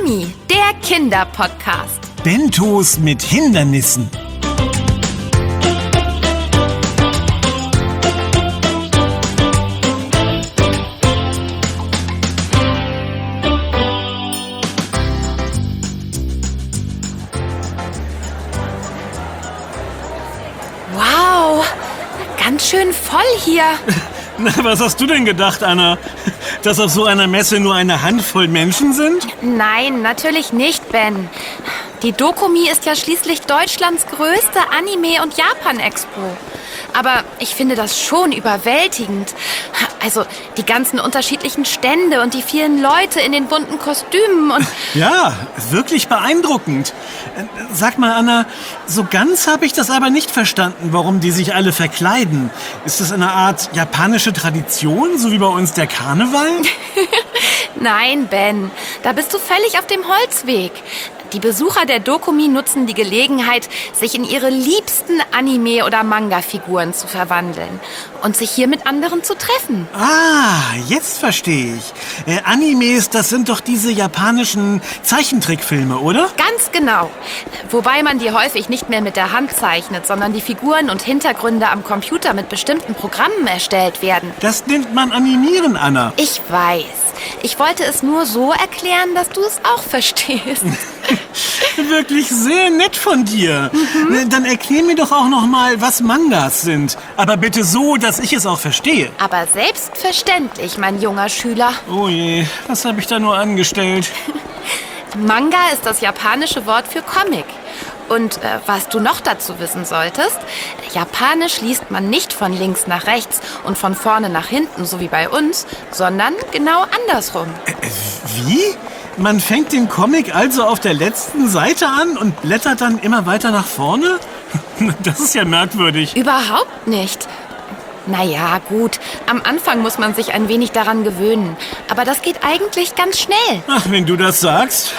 Dokumi, der Kinderpodcast. Bentos mit Hindernissen. Wow, ganz schön voll hier. Na, was hast du denn gedacht, Anna? Dass auf so einer Messe nur eine Handvoll Menschen sind? Nein, natürlich nicht, Ben. Die Dokumi ist ja schließlich Deutschlands größte Anime- und Japan-Expo. Aber ich finde das schon überwältigend. Also die ganzen unterschiedlichen Stände und die vielen Leute in den bunten Kostümen und... Ja, wirklich beeindruckend. Sag mal, Anna, so ganz habe ich das aber nicht verstanden, warum die sich alle verkleiden. Ist das eine Art japanische Tradition, so wie bei uns der Karneval? Nein, Ben, da bist du völlig auf dem Holzweg. Die Besucher der Dokumi nutzen die Gelegenheit, sich in ihre liebsten Anime- oder Manga-Figuren zu verwandeln und sich hier mit anderen zu treffen. Ah, jetzt verstehe ich. Animes, das sind doch diese japanischen Zeichentrickfilme, oder? Ganz genau. Wobei man die häufig nicht mehr mit der Hand zeichnet, sondern die Figuren und Hintergründe am Computer mit bestimmten Programmen erstellt werden. Das nennt man Animieren, Anna. Ich weiß. Ich wollte es nur so erklären, dass du es auch verstehst. Wirklich sehr nett von dir. Dann erklär mir doch auch noch mal, was Mangas sind. Aber bitte so, dass ich es auch verstehe. Aber selbstverständlich, mein junger Schüler. Oh je, was habe ich da nur angestellt? Manga ist das japanische Wort für Comic. Und was du noch dazu wissen solltest, Japanisch liest man nicht von links nach rechts und von vorne nach hinten, so wie bei uns, sondern genau andersrum. Wie? Man fängt den Comic also auf der letzten Seite an und blättert dann immer weiter nach vorne? Das ist ja merkwürdig. Überhaupt nicht. Naja, gut, am Anfang muss man sich ein wenig daran gewöhnen. Aber das geht eigentlich ganz schnell. Ach, wenn du das sagst.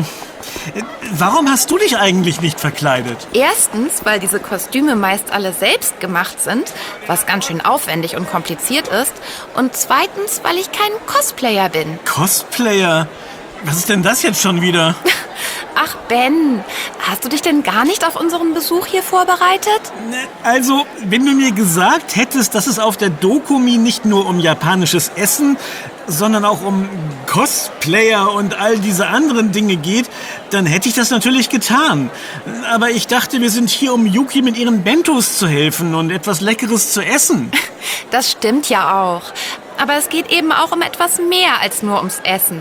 Warum hast du dich eigentlich nicht verkleidet? Erstens, weil diese Kostüme meist alle selbst gemacht sind, was ganz schön aufwendig und kompliziert ist. Und zweitens, weil ich kein Cosplayer bin. Cosplayer? Was ist denn das jetzt schon wieder? Ach Ben, hast du dich denn gar nicht auf unseren Besuch hier vorbereitet? Also, wenn du mir gesagt hättest, dass es auf der Dokumi nicht nur um japanisches Essen, sondern auch um Cosplayer und all diese anderen Dinge geht, dann hätte ich das natürlich getan. Aber ich dachte, wir sind hier, um Yuki mit ihren Bentos zu helfen und etwas Leckeres zu essen. Das stimmt ja auch. Aber es geht eben auch um etwas mehr als nur ums Essen.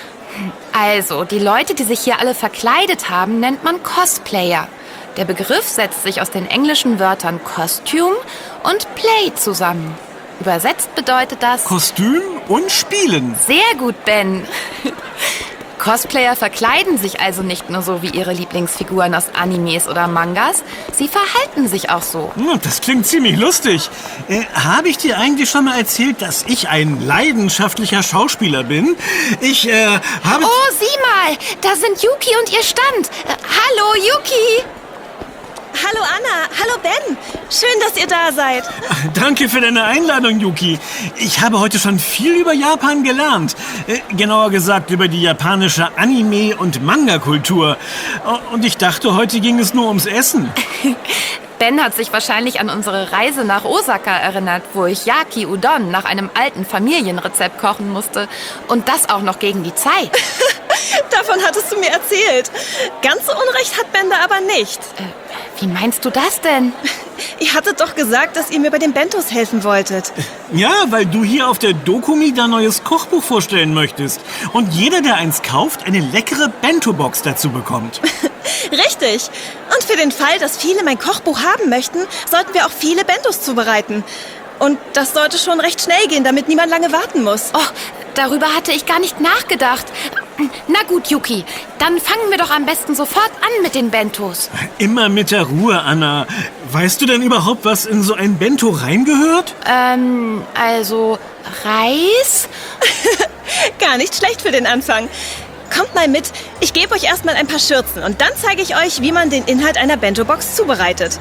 Also, die Leute, die sich hier alle verkleidet haben, nennt man Cosplayer. Der Begriff setzt sich aus den englischen Wörtern Costume und Play zusammen. Übersetzt bedeutet das... Kostüm und Spielen. Sehr gut, Ben. Cosplayer verkleiden sich also nicht nur so wie ihre Lieblingsfiguren aus Animes oder Mangas, sie verhalten sich auch so. Das klingt ziemlich lustig. Habe ich dir eigentlich schon mal erzählt, dass ich ein leidenschaftlicher Schauspieler bin? Ich habe... Oh, sieh mal, da sind Yuki und ihr Stand. Hallo, Yuki. Hallo Anna, hallo Ben. Schön, dass ihr da seid. Danke für deine Einladung, Yuki. Ich habe heute schon viel über Japan gelernt. Genauer gesagt über die japanische Anime- und Manga-Kultur. Und ich dachte, heute ging es nur ums Essen. Ben hat sich wahrscheinlich an unsere Reise nach Osaka erinnert, wo ich Yaki Udon nach einem alten Familienrezept kochen musste. Und das auch noch gegen die Zeit. Davon hattest du mir erzählt. Ganz so Unrecht hat Ben da aber nicht. Wie meinst du das denn? Ihr hattet doch gesagt, dass ihr mir bei den Bentos helfen wolltet. Ja, weil du hier auf der Dokumi dein neues Kochbuch vorstellen möchtest. Und jeder, der eins kauft, eine leckere Bento-Box dazu bekommt. Richtig. Und für den Fall, dass viele mein Kochbuch haben möchten, sollten wir auch viele Bentos zubereiten. Und das sollte schon recht schnell gehen, damit niemand lange warten muss. Oh, darüber hatte ich gar nicht nachgedacht. Na gut, Yuki, dann fangen wir doch am besten sofort an mit den Bentos. Immer mit der Ruhe, Anna. Weißt du denn überhaupt, was in so ein Bento reingehört? Also Reis? Gar nicht schlecht für den Anfang. Kommt mal mit, ich gebe euch erstmal ein paar Schürzen und dann zeige ich euch, wie man den Inhalt einer Bento-Box zubereitet.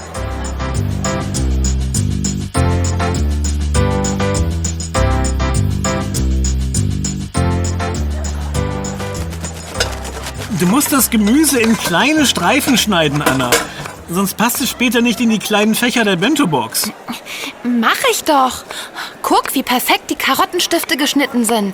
Du musst das Gemüse in kleine Streifen schneiden, Anna. Sonst passt es später nicht in die kleinen Fächer der Bento-Box. Mach ich doch. Guck, wie perfekt die Karottenstifte geschnitten sind.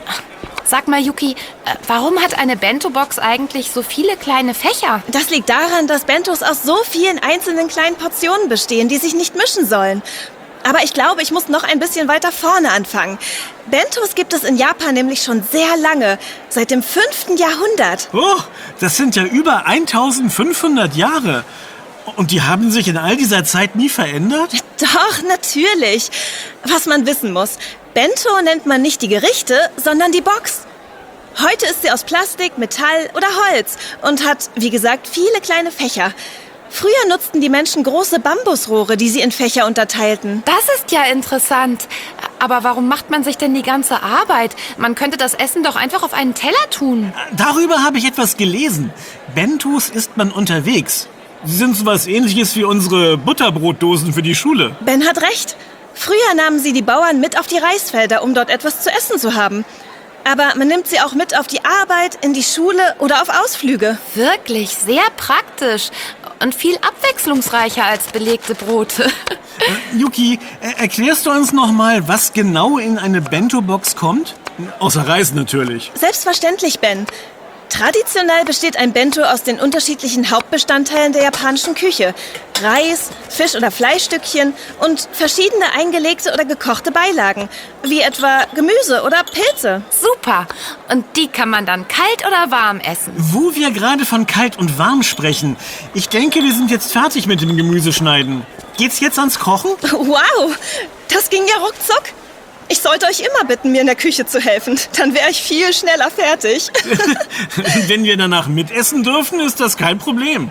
Sag mal, Yuki, warum hat eine Bento-Box eigentlich so viele kleine Fächer? Das liegt daran, dass Bentos aus so vielen einzelnen kleinen Portionen bestehen, die sich nicht mischen sollen. Aber ich glaube, ich muss noch ein bisschen weiter vorne anfangen. Bentos gibt es in Japan nämlich schon sehr lange, seit dem 5. Jahrhundert. Oh, das sind ja über 1500 Jahre. Und die haben sich in all dieser Zeit nie verändert? Doch, natürlich. Was man wissen muss, Bento nennt man nicht die Gerichte, sondern die Box. Heute ist sie aus Plastik, Metall oder Holz und hat, wie gesagt, viele kleine Fächer. Früher nutzten die Menschen große Bambusrohre, die sie in Fächer unterteilten. Das ist ja interessant. Aber warum macht man sich denn die ganze Arbeit? Man könnte das Essen doch einfach auf einen Teller tun. Darüber habe ich etwas gelesen. Bentos isst man unterwegs. Sie sind so was Ähnliches wie unsere Butterbrotdosen für die Schule. Ben hat recht. Früher nahmen sie die Bauern mit auf die Reisfelder, um dort etwas zu essen zu haben. Aber man nimmt sie auch mit auf die Arbeit, in die Schule oder auf Ausflüge. Wirklich sehr praktisch und viel abwechslungsreicher als belegte Brote. Yuki, erklärst du uns noch mal, was genau in eine Bento-Box kommt? Außer Reis natürlich. Selbstverständlich, Ben. Traditionell besteht ein Bento aus den unterschiedlichen Hauptbestandteilen der japanischen Küche. Reis, Fisch- oder Fleischstückchen und verschiedene eingelegte oder gekochte Beilagen, wie etwa Gemüse oder Pilze. Super. Und die kann man dann kalt oder warm essen. Wo wir gerade von kalt und warm sprechen, ich denke, wir sind jetzt fertig mit dem Gemüseschneiden. Geht's jetzt ans Kochen? Wow, das ging ja ruckzuck. Ich sollte euch immer bitten, mir in der Küche zu helfen. Dann wäre ich viel schneller fertig. Wenn wir danach mitessen dürfen, ist das kein Problem.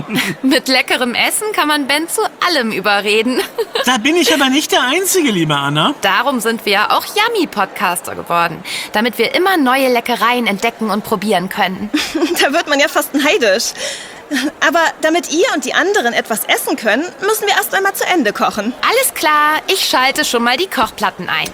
Mit leckerem Essen kann man Ben zu allem überreden. Da bin ich aber nicht der Einzige, liebe Anna. Darum sind wir ja auch Yummy-Podcaster geworden. Damit wir immer neue Leckereien entdecken und probieren können. Da wird man ja fast neidisch. Aber damit ihr und die anderen etwas essen können, müssen wir erst einmal zu Ende kochen. Alles klar, ich schalte schon mal die Kochplatten ein.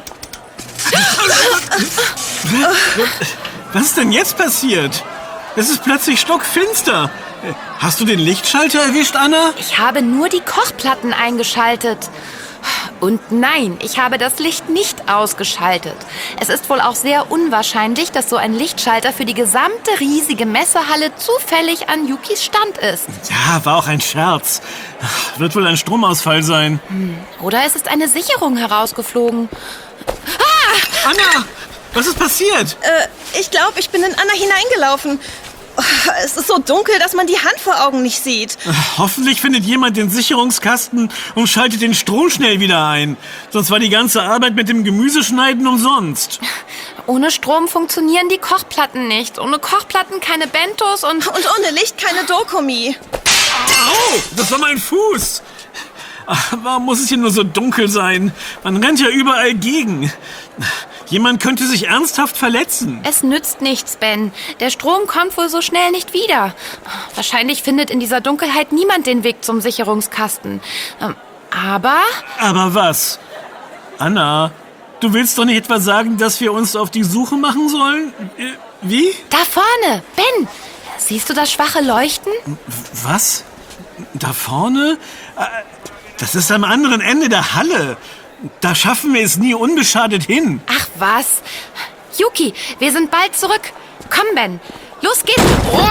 Was ist denn jetzt passiert? Es ist plötzlich stockfinster. Hast du den Lichtschalter erwischt, Anna? Ich habe nur die Kochplatten eingeschaltet. Und nein, ich habe das Licht nicht ausgeschaltet. Es ist wohl auch sehr unwahrscheinlich, dass so ein Lichtschalter für die gesamte riesige Messehalle zufällig an Yukis Stand ist. Ja, war auch ein Scherz. Wird wohl ein Stromausfall sein. Oder es ist eine Sicherung herausgeflogen. Anna, was ist passiert? Ich glaube, ich bin in Anna hineingelaufen. Oh, es ist so dunkel, dass man die Hand vor Augen nicht sieht. Hoffentlich findet jemand den Sicherungskasten und schaltet den Strom schnell wieder ein. Sonst war die ganze Arbeit mit dem Gemüseschneiden umsonst. Ohne Strom funktionieren die Kochplatten nicht. Ohne Kochplatten keine Bentos und ohne Licht keine Dokumi. Au, das war mein Fuß. Ach, warum muss es hier nur so dunkel sein? Man rennt ja überall gegen. Jemand könnte sich ernsthaft verletzen. Es nützt nichts, Ben. Der Strom kommt wohl so schnell nicht wieder. Wahrscheinlich findet in dieser Dunkelheit niemand den Weg zum Sicherungskasten. Aber was? Anna, du willst doch nicht etwa sagen, dass wir uns auf die Suche machen sollen? Wie? Da vorne, Ben. Siehst du das schwache Leuchten? Was? Da vorne? Das ist am anderen Ende der Halle. Da schaffen wir es nie unbeschadet hin. Ach was. Yuki, wir sind bald zurück. Komm, Ben. Los geht's.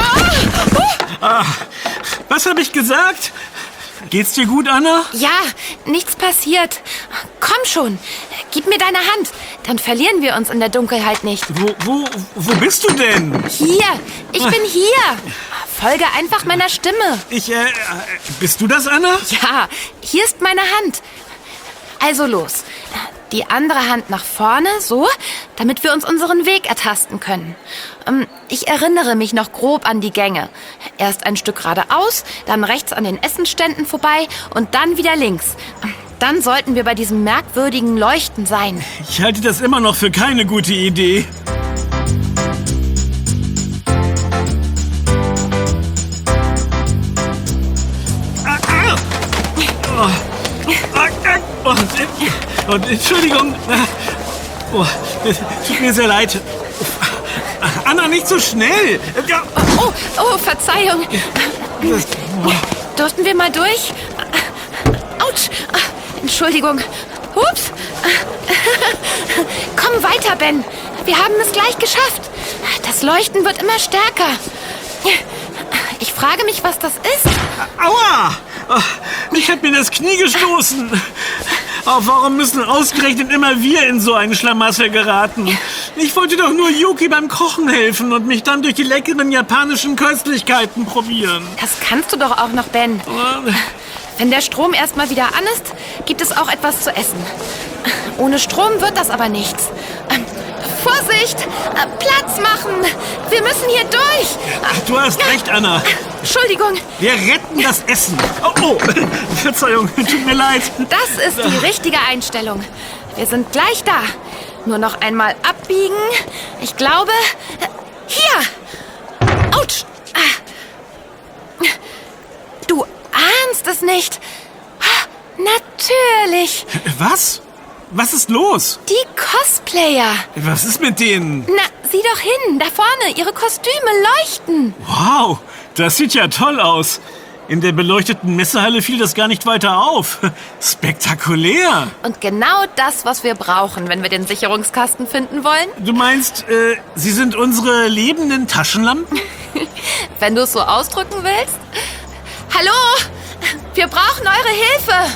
Was habe ich gesagt? Geht's dir gut, Anna? Ja, nichts passiert. Komm schon. Gib mir deine Hand. Dann verlieren wir uns in der Dunkelheit nicht. Wo bist du denn? Hier. Ich bin hier. Folge einfach meiner Stimme. Bist du das, Anna? Ja, hier ist meine Hand. Also los. Die andere Hand nach vorne, so, damit wir uns unseren Weg ertasten können. Ich erinnere mich noch grob an die Gänge. Erst ein Stück geradeaus, dann rechts an den Essenständen vorbei und dann wieder links. Dann sollten wir bei diesem merkwürdigen Leuchten sein. Ich halte das immer noch für keine gute Idee. Entschuldigung. Tut mir sehr leid. Anna, nicht so schnell. Ja. Oh, Verzeihung. Durften wir mal durch? Autsch. Entschuldigung. Ups. Komm weiter, Ben. Wir haben es gleich geschafft. Das Leuchten wird immer stärker. Ich frage mich, was das ist. Aua! Ich hab mir das Knie gestoßen. Warum müssen ausgerechnet immer wir in so einen Schlamassel geraten? Ich wollte doch nur Yuki beim Kochen helfen und mich dann durch die leckeren japanischen Köstlichkeiten probieren. Das kannst du doch auch noch, Ben. Wenn der Strom erstmal wieder an ist, gibt es auch etwas zu essen. Ohne Strom wird das aber nichts. Vorsicht! Platz machen! Wir müssen hier durch! Du hast recht, Anna. Entschuldigung. Wir retten das Essen. Oh, Verzeihung, tut mir leid. Das ist die richtige Einstellung. Wir sind gleich da. Nur noch einmal abbiegen. Ich glaube... Hier! Autsch! Du ahnst es nicht. Natürlich. Was? Was ist los? Die Cosplayer. Was ist mit denen? Na, sieh doch hin. Da vorne. Ihre Kostüme leuchten. Wow, das sieht ja toll aus. In der beleuchteten Messehalle fiel das gar nicht weiter auf. Spektakulär. Und genau das, was wir brauchen, wenn wir den Sicherungskasten finden wollen. Du meinst, sie sind unsere lebenden Taschenlampen? Wenn du es so ausdrücken willst. Hallo, wir brauchen eure Hilfe.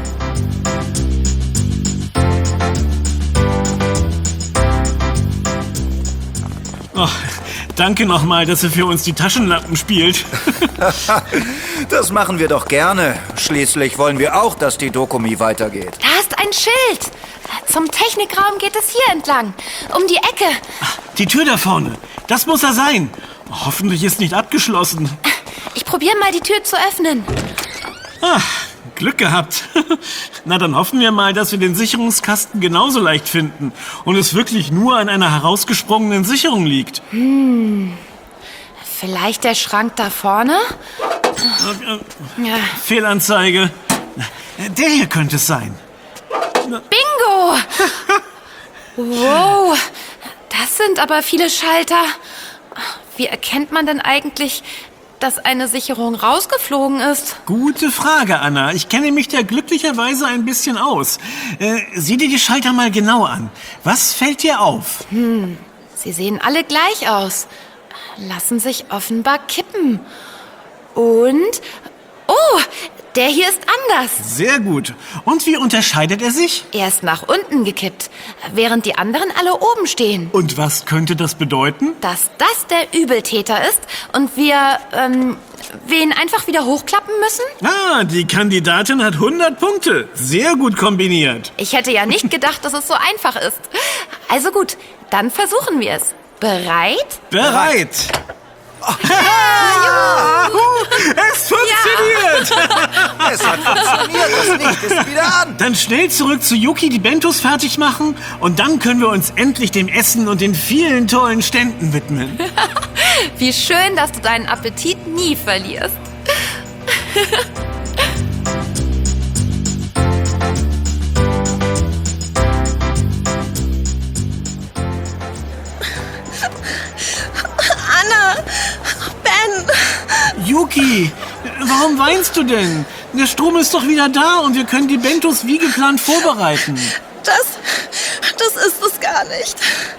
Oh, danke nochmal, dass ihr für uns die Taschenlampen spielt. Das machen wir doch gerne. Schließlich wollen wir auch, dass die Dokumi weitergeht. Da ist ein Schild. Zum Technikraum geht es hier entlang. Um die Ecke. Die Tür da vorne. Das muss er sein. Hoffentlich ist nicht abgeschlossen. Ich probiere mal, die Tür zu öffnen. Glück gehabt. Na, dann hoffen wir mal, dass wir den Sicherungskasten genauso leicht finden und es wirklich nur an einer herausgesprungenen Sicherung liegt. Vielleicht der Schrank da vorne? Ja. Fehlanzeige. Der hier könnte es sein. Bingo! Wow, das sind aber viele Schalter. Wie erkennt man denn eigentlich, dass eine Sicherung rausgeflogen ist? Gute Frage, Anna. Ich kenne mich da glücklicherweise ein bisschen aus. Sieh dir die Schalter mal genau an. Was fällt dir auf? Sie sehen alle gleich aus. Lassen sich offenbar kippen. Und... Oh, der hier ist anders. Sehr gut. Und wie unterscheidet er sich? Er ist nach unten gekippt, während die anderen alle oben stehen. Und was könnte das bedeuten? Dass das der Übeltäter ist und wir ihn einfach wieder hochklappen müssen? Die Kandidatin hat 100 Punkte. Sehr gut kombiniert. Ich hätte ja nicht gedacht, dass es so einfach ist. Also gut, dann versuchen wir es. Bereit? Bereit. Es funktioniert! Es hat funktioniert, das Licht ist wieder an. Dann schnell zurück zu Yuki, die Bentos fertig machen und dann können wir uns endlich dem Essen und den vielen tollen Ständen widmen. Wie schön, dass du deinen Appetit nie verlierst. Anna! Ben! Yuki, warum weinst du denn? Der Strom ist doch wieder da und wir können die Bentos wie geplant vorbereiten. Das ist es gar nicht.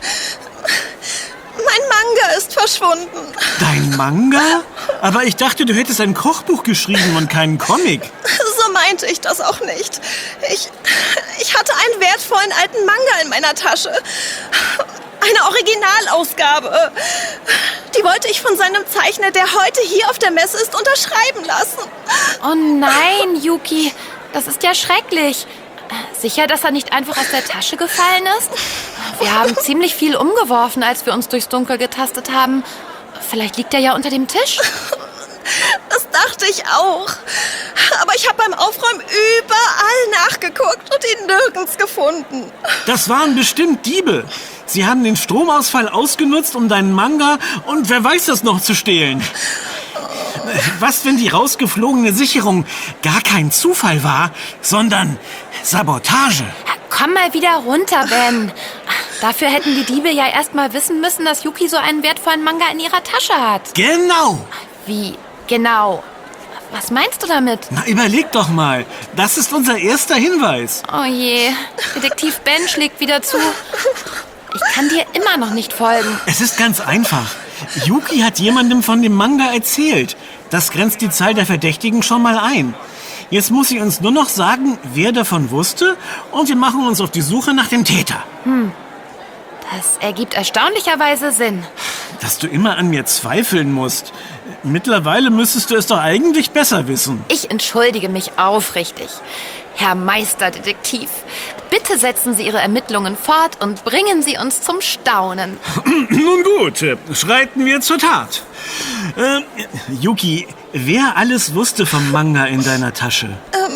Mein Manga ist verschwunden. Dein Manga? Aber ich dachte, du hättest ein Kochbuch geschrieben und keinen Comic. So meinte ich das auch nicht. Ich hatte einen wertvollen alten Manga in meiner Tasche. Eine Originalausgabe. Die wollte ich von seinem Zeichner, der heute hier auf der Messe ist, unterschreiben lassen. Oh nein, Yuki, das ist ja schrecklich. Sicher, dass er nicht einfach aus der Tasche gefallen ist? Wir haben ziemlich viel umgeworfen, als wir uns durchs Dunkel getastet haben. Vielleicht liegt er ja unter dem Tisch? Das dachte ich auch. Aber ich habe beim Aufräumen überall nachgeguckt und ihn nirgends gefunden. Das waren bestimmt Diebe. Sie haben den Stromausfall ausgenutzt, um deinen Manga und wer weiß das noch zu stehlen. Was, wenn die rausgeflogene Sicherung gar kein Zufall war, sondern Sabotage? Komm mal wieder runter, Ben. Dafür hätten die Diebe ja erst mal wissen müssen, dass Yuki so einen wertvollen Manga in ihrer Tasche hat. Genau. Wie? Genau. Was meinst du damit? Na, überleg doch mal. Das ist unser erster Hinweis. Oh je, Detektiv Ben schlägt wieder zu. Ich kann dir immer noch nicht folgen. Es ist ganz einfach. Yuki hat jemandem von dem Manga erzählt. Das grenzt die Zahl der Verdächtigen schon mal ein. Jetzt muss sie uns nur noch sagen, wer davon wusste, und wir machen uns auf die Suche nach dem Täter. Das ergibt erstaunlicherweise Sinn. Dass du immer an mir zweifeln musst. Mittlerweile müsstest du es doch eigentlich besser wissen. Ich entschuldige mich aufrichtig. Herr Meisterdetektiv, bitte setzen Sie Ihre Ermittlungen fort und bringen Sie uns zum Staunen. Nun gut, schreiten wir zur Tat. Yuki, wer alles wusste vom Manga in deiner Tasche?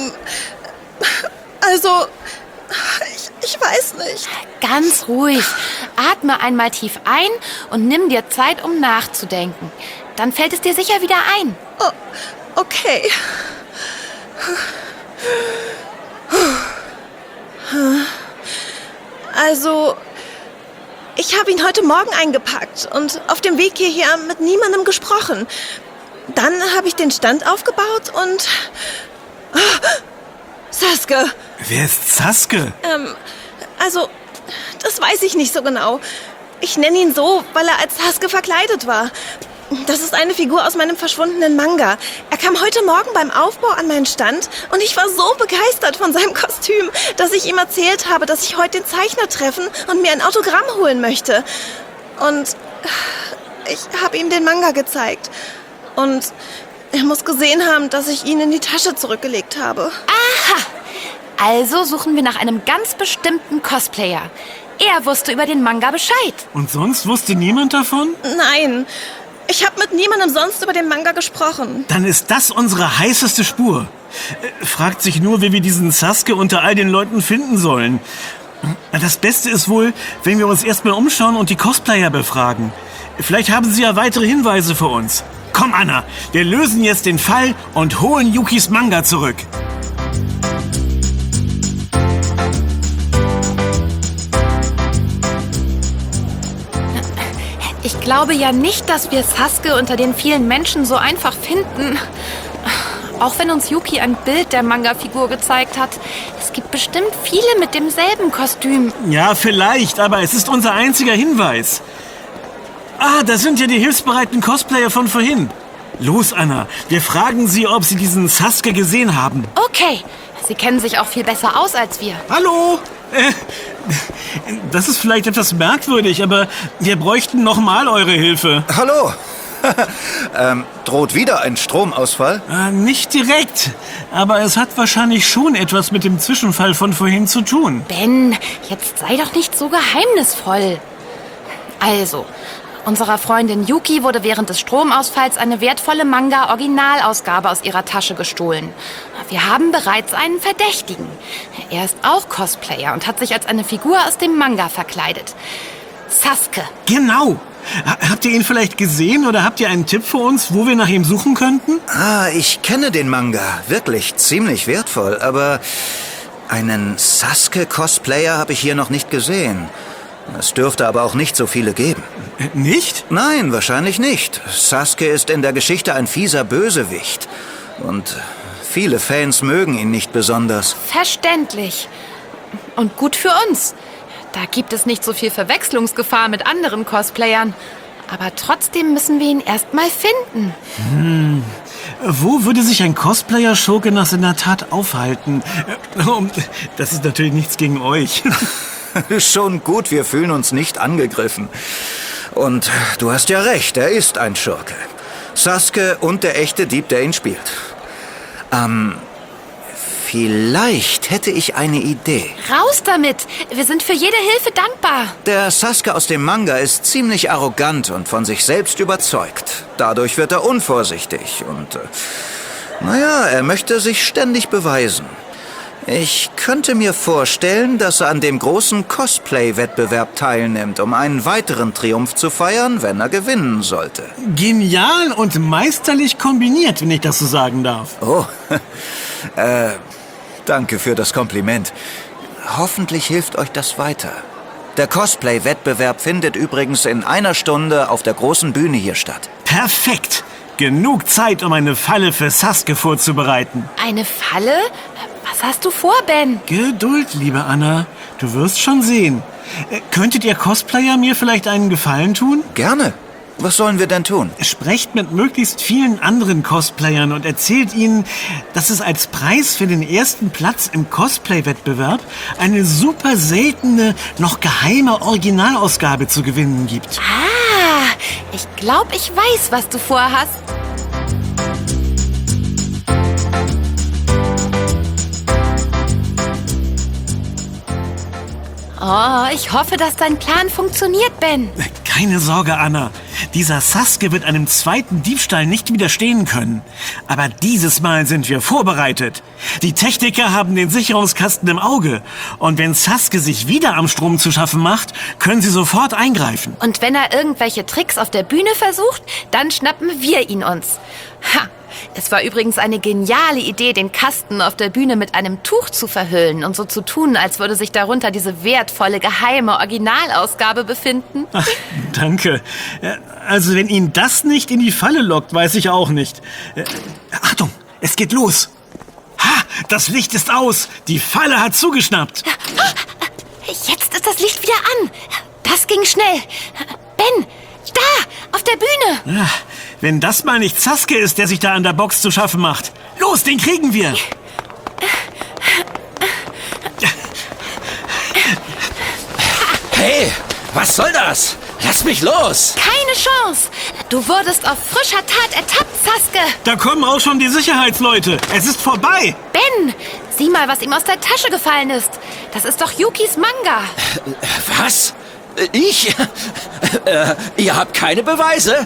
Also, ich weiß nicht. Ganz ruhig. Atme einmal tief ein und nimm dir Zeit, um nachzudenken. Dann fällt es dir sicher wieder ein. Oh, okay. Also, ich habe ihn heute Morgen eingepackt und auf dem Weg hierher mit niemandem gesprochen. Dann habe ich den Stand aufgebaut und... Sasuke. Wer ist Sasuke? Also, das weiß ich nicht so genau. Ich nenne ihn so, weil er als Sasuke verkleidet war. Das ist eine Figur aus meinem verschwundenen Manga. Er kam heute Morgen beim Aufbau an meinen Stand und ich war so begeistert von seinem Kostüm, dass ich ihm erzählt habe, dass ich heute den Zeichner treffen und mir ein Autogramm holen möchte. Und ich habe ihm den Manga gezeigt. Und er muss gesehen haben, dass ich ihn in die Tasche zurückgelegt habe. Also suchen wir nach einem ganz bestimmten Cosplayer. Er wusste über den Manga Bescheid. Und sonst wusste niemand davon? Nein, ich habe mit niemandem sonst über den Manga gesprochen. Dann ist das unsere heißeste Spur. Fragt sich nur, wie wir diesen Sasuke unter all den Leuten finden sollen. Das Beste ist wohl, wenn wir uns erstmal umschauen und die Cosplayer befragen. Vielleicht haben sie ja weitere Hinweise für uns. Komm, Anna, wir lösen jetzt den Fall und holen Yukis Manga zurück. Ich glaube ja nicht, dass wir Sasuke unter den vielen Menschen so einfach finden. Auch wenn uns Yuki ein Bild der Manga-Figur gezeigt hat. Es gibt bestimmt viele mit demselben Kostüm. Ja, vielleicht, aber es ist unser einziger Hinweis. Da sind ja die hilfsbereiten Cosplayer von vorhin. Los, Anna, wir fragen sie, ob sie diesen Sasuke gesehen haben. Okay, sie kennen sich auch viel besser aus als wir. Hallo? Das ist vielleicht etwas merkwürdig, aber wir bräuchten nochmal eure Hilfe. Hallo. Droht wieder ein Stromausfall? Nicht direkt, aber es hat wahrscheinlich schon etwas mit dem Zwischenfall von vorhin zu tun. Ben, jetzt sei doch nicht so geheimnisvoll. Also, unserer Freundin Yuki wurde während des Stromausfalls eine wertvolle Manga-Originalausgabe aus ihrer Tasche gestohlen. Wir haben bereits einen Verdächtigen. Er ist auch Cosplayer und hat sich als eine Figur aus dem Manga verkleidet. Sasuke. Genau. Habt ihr ihn vielleicht gesehen oder habt ihr einen Tipp für uns, wo wir nach ihm suchen könnten? Ich kenne den Manga. Wirklich ziemlich wertvoll, aber einen Sasuke-Cosplayer habe ich hier noch nicht gesehen. Es dürfte aber auch nicht so viele geben. Nicht? Nein, wahrscheinlich nicht. Sasuke ist in der Geschichte ein fieser Bösewicht. Und viele Fans mögen ihn nicht besonders. Verständlich. Und gut für uns. Da gibt es nicht so viel Verwechslungsgefahr mit anderen Cosplayern. Aber trotzdem müssen wir ihn erstmal finden. Wo würde sich ein Cosplayer-Schurke nach seiner Tat aufhalten? Das ist natürlich nichts gegen euch. Schon gut, wir fühlen uns nicht angegriffen. Und du hast ja recht, er ist ein Schurke. Sasuke und der echte Dieb, der ihn spielt. Vielleicht hätte ich eine Idee. Raus damit! Wir sind für jede Hilfe dankbar. Der Sasuke aus dem Manga ist ziemlich arrogant und von sich selbst überzeugt. Dadurch wird er unvorsichtig und, er möchte sich ständig beweisen. Ich könnte mir vorstellen, dass er an dem großen Cosplay-Wettbewerb teilnimmt, um einen weiteren Triumph zu feiern, wenn er gewinnen sollte. Genial und meisterlich kombiniert, wenn ich das so sagen darf. Oh, danke für das Kompliment. Hoffentlich hilft euch das weiter. Der Cosplay-Wettbewerb findet übrigens in 1 Stunde auf der großen Bühne hier statt. Perfekt! Genug Zeit, um eine Falle für Sasuke vorzubereiten. Eine Falle? Was hast du vor, Ben? Geduld, liebe Anna. Du wirst schon sehen. Könntet ihr Cosplayer mir vielleicht einen Gefallen tun? Gerne. Was sollen wir denn tun? Sprecht mit möglichst vielen anderen Cosplayern und erzählt ihnen, dass es als Preis für den ersten Platz im Cosplay-Wettbewerb eine super seltene, noch geheime Originalausgabe zu gewinnen gibt. Ah, ich glaube, ich weiß, was du vorhast. Oh, ich hoffe, dass dein Plan funktioniert, Ben. Keine Sorge, Anna. Dieser Sasuke wird einem zweiten Diebstahl nicht widerstehen können. Aber dieses Mal sind wir vorbereitet. Die Techniker haben den Sicherungskasten im Auge. Und wenn Sasuke sich wieder am Strom zu schaffen macht, können sie sofort eingreifen. Und wenn er irgendwelche Tricks auf der Bühne versucht, dann schnappen wir ihn uns. Ha! Es war übrigens eine geniale Idee, den Kasten auf der Bühne mit einem Tuch zu verhüllen und so zu tun, als würde sich darunter diese wertvolle, geheime Originalausgabe befinden. Ach, danke. Also wenn ihn das nicht in die Falle lockt, weiß ich auch nicht. Achtung, es geht los. Ha, das Licht ist aus. Die Falle hat zugeschnappt. Jetzt ist das Licht wieder an. Das ging schnell. Ben, da, auf der Bühne. Ja, wenn das mal nicht Sasuke ist, der sich da an der Box zu schaffen macht. Los, den kriegen wir. Hey, was soll das? Lass mich los! Keine Chance. Du wurdest auf frischer Tat ertappt, Sasuke. Da kommen auch schon die Sicherheitsleute. Es ist vorbei. Ben, sieh mal, was ihm aus der Tasche gefallen ist. Das ist doch Yukis Manga. Was? Ich? Ihr habt keine Beweise?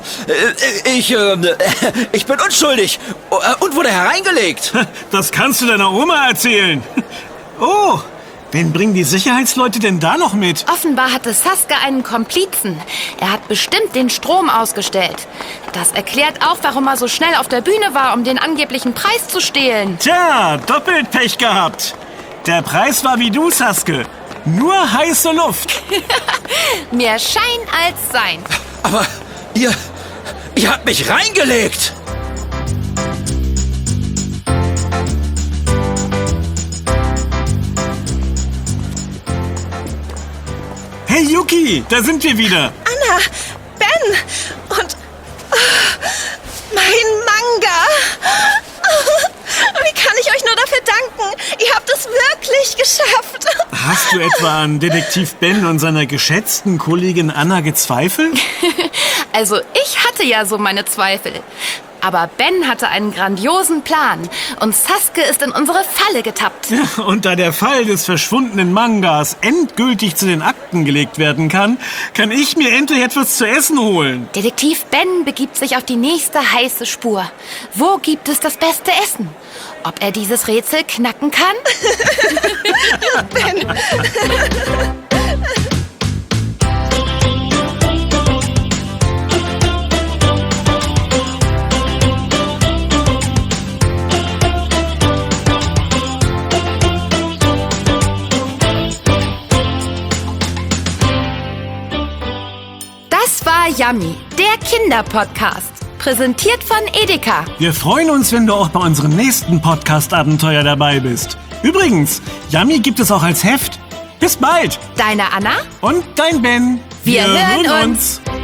Ich bin unschuldig und wurde hereingelegt. Das kannst du deiner Oma erzählen. Oh, wen bringen die Sicherheitsleute denn da noch mit? Offenbar hatte Sasuke einen Komplizen. Er hat bestimmt den Strom ausgestellt. Das erklärt auch, warum er so schnell auf der Bühne war, um den angeblichen Preis zu stehlen. Tja, doppelt Pech gehabt. Der Preis war wie du, Sasuke. Nur heiße Luft. Mehr Schein als Sein. Aber ihr habt mich reingelegt. Hey Yuki, da sind wir wieder. Anna, Ben und mein Manga. Wie kann ich euch nur dafür danken? Ihr habt es wirklich geschafft. Hast du etwa an Detektiv Ben und seiner geschätzten Kollegin Anna gezweifelt? Also ich hatte ja so meine Zweifel. Aber Ben hatte einen grandiosen Plan und Sasuke ist in unsere Falle getappt. Ja, und da der Fall des verschwundenen Mangas endgültig zu den Akten gelegt werden kann, kann ich mir endlich etwas zu essen holen. Detektiv Ben begibt sich auf die nächste heiße Spur. Wo gibt es das beste Essen? Ob er dieses Rätsel knacken kann? Ben. Das war Yummy, der Kinderpodcast. Präsentiert von Edeka. Wir freuen uns, wenn du auch bei unserem nächsten Podcast-Abenteuer dabei bist. Übrigens, Yummy gibt es auch als Heft. Bis bald. Deine Anna? Und dein Ben. Wir hören uns.